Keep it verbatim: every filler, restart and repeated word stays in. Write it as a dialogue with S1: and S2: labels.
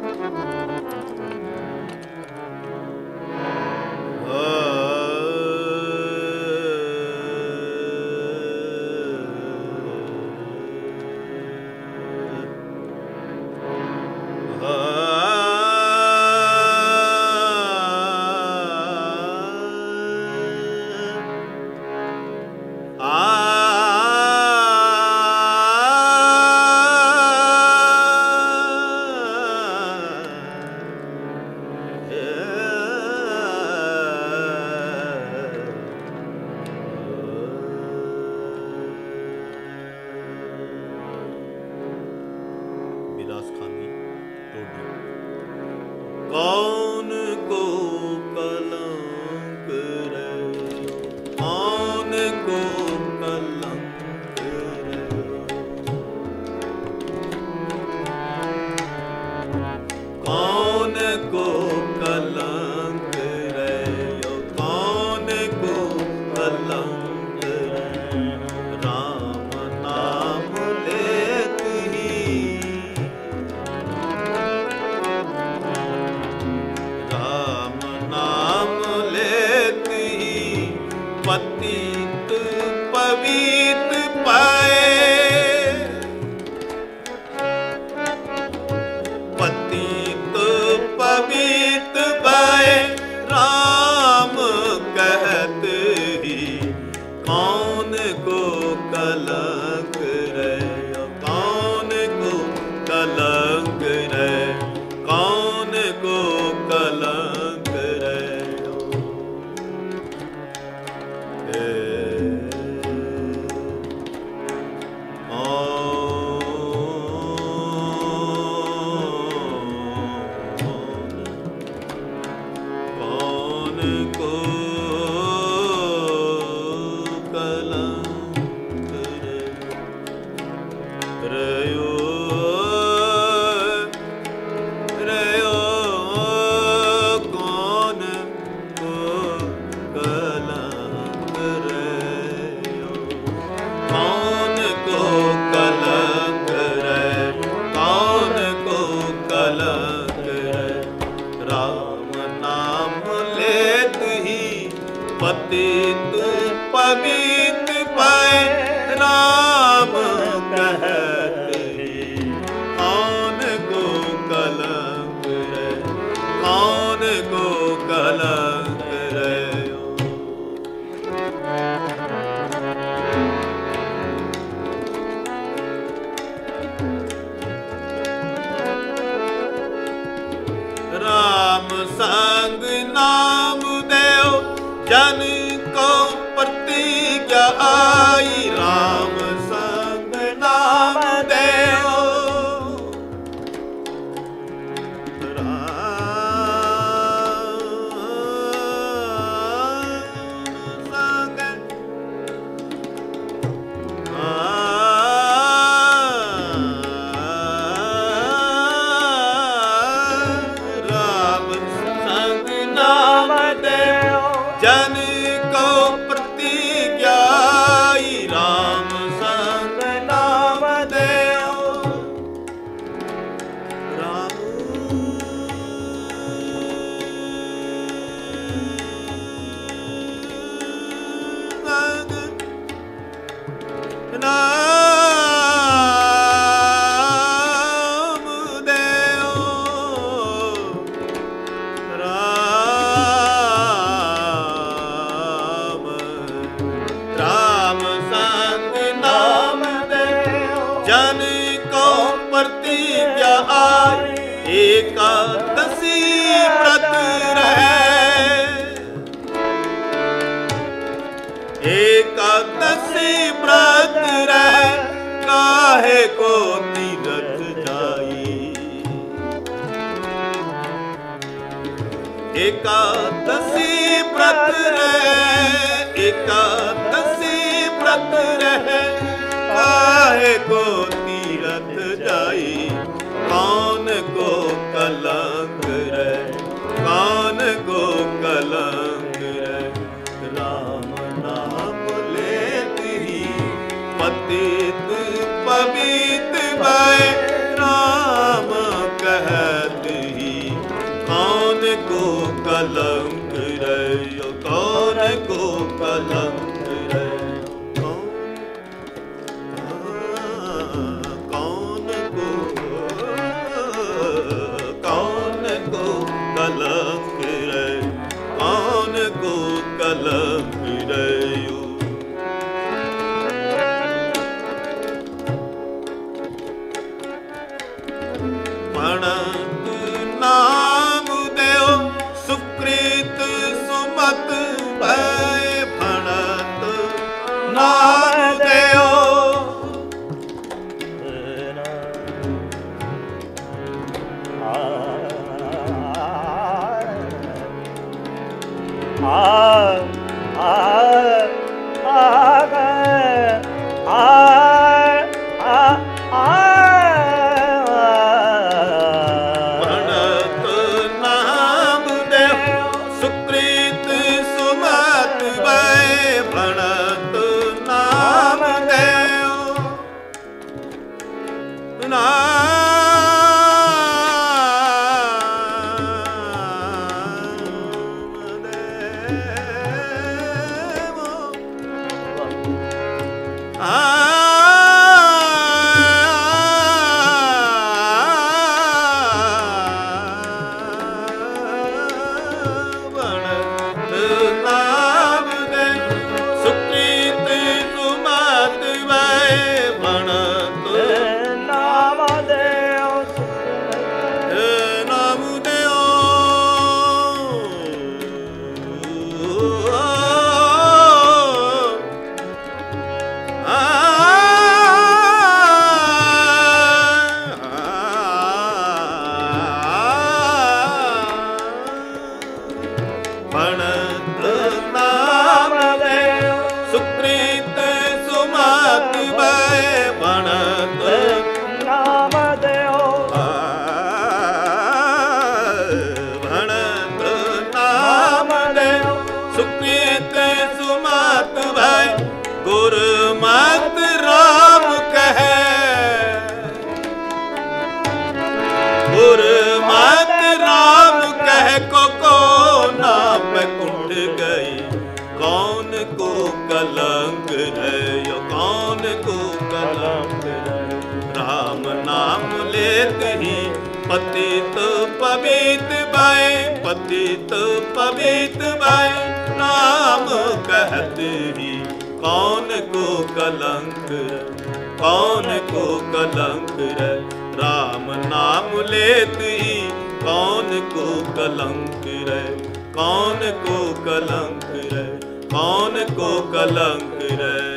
S1: कौन को कलंक रे, कौन को कलंक रे, कौन को कलंक रे, कौन को कलंक रे, राम नाम लेत ही, राम नाम लेत ही पतित पवित पाए, पतित पवित पाए, राम कहत ही कौन को कलंक रे, कौन को कलंक रे, कौन को कलंक रे, कौन को कलंक रे, रयो रयो कौन को कलंक रयो, कौन को कलंक रे, कौन को कलंक रे, राम नाम लेत ही पतित पवित पाए, राम कहत ही कौन को कलंक रे, कौन को कलंक रे, राम संग नाम देव जन को प्रतिज्ञा आई, राम संग नाम देव, राम संग राम संग नाम देव जन को प्रतिज्ञा आई, राम संग नाम देव, राम संग नाम देव, राम राम संग नाम देव जन को प्रतिज्ञा आई, एकादशी व्रत रहे, एकादशी व्रत रहे, काहे को तीरथ जाई, एकादशी व्रत रहे, एकादशी व्रत रहे, काहे को तीरथ जाई, कौन को कलंक रे, कौन को कलंक रे, राम नाम लेत ही पतित पवित पाए, राम कहत भणत नाम देव सुकृत सुमत भय भणत नाम देव नाम गुरमत राम कहे गुरमत राम कह को को नाम कुंड गई कौन को कलंक है यो कौन को कलंक है राम नाम लेत ही पतित पवित भय पतित पवित भय नाम कहत ही कौन को कलंक कौन को कलंक रे राम नाम लेत ही कौन को कलंक रे कौन को कलंक रे कौन को कलंक रे